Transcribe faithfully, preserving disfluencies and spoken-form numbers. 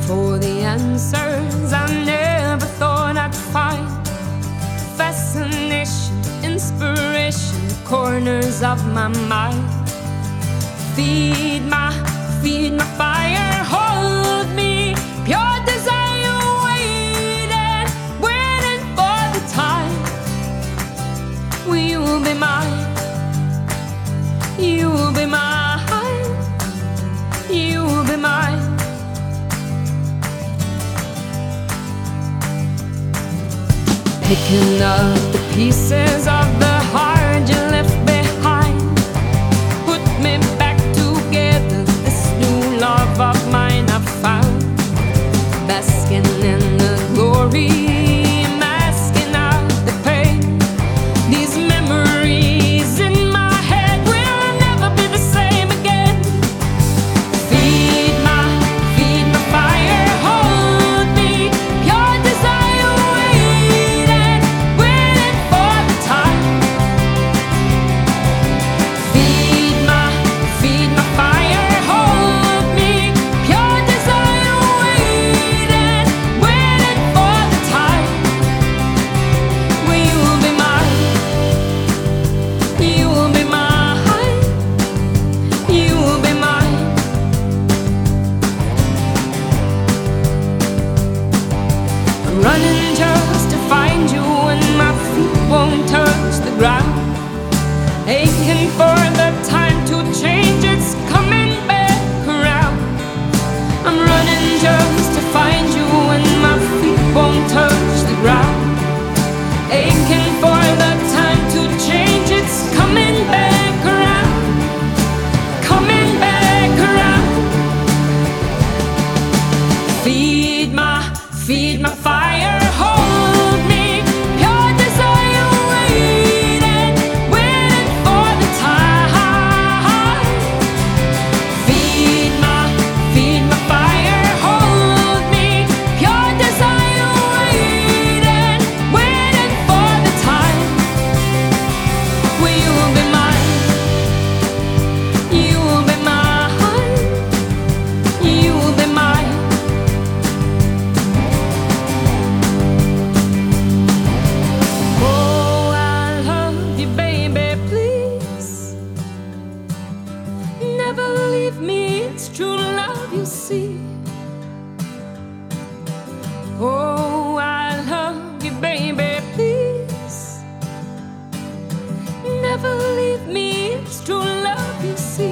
for the answers I never thought I'd find. Fascination, inspiration, corners of my mind. Feed my, feed my fire, hold me, pure desire waiting, waiting for the time. Will you be mine? You'll be mine. You'll be mine. Picking up the pieces of the heart you left behind. Put me back together, this new love of mine I've found. Basking in the glory, masking out the pain. These memories in my head will never be the same again. Feed my, feed my fire, hold me, pure desire waiting, waiting for the time. Feed my, feed my fire, hold me, pure desire waiting, waiting for the time. Will you be mine? You will be mine. You will be mine. I'm running just to find you when my feet won't touch the ground. Aching for the time to change, it's coming back around. I'm running just to find you when my feet won't touch the ground. Aching for the time to change, it's coming back around. Coming back around. Feed my, feed my fire, hold me, pure desire waiting, waiting for the time. Feed my, feed my fire, hold me, pure desire waiting, waiting for the time. Will you be mine? You will be mine. You will be mine. Oh, I love you, baby, please. Never leave me, it's true love, you see. Oh, I love you, baby, please. Never leave me, it's true love, you see.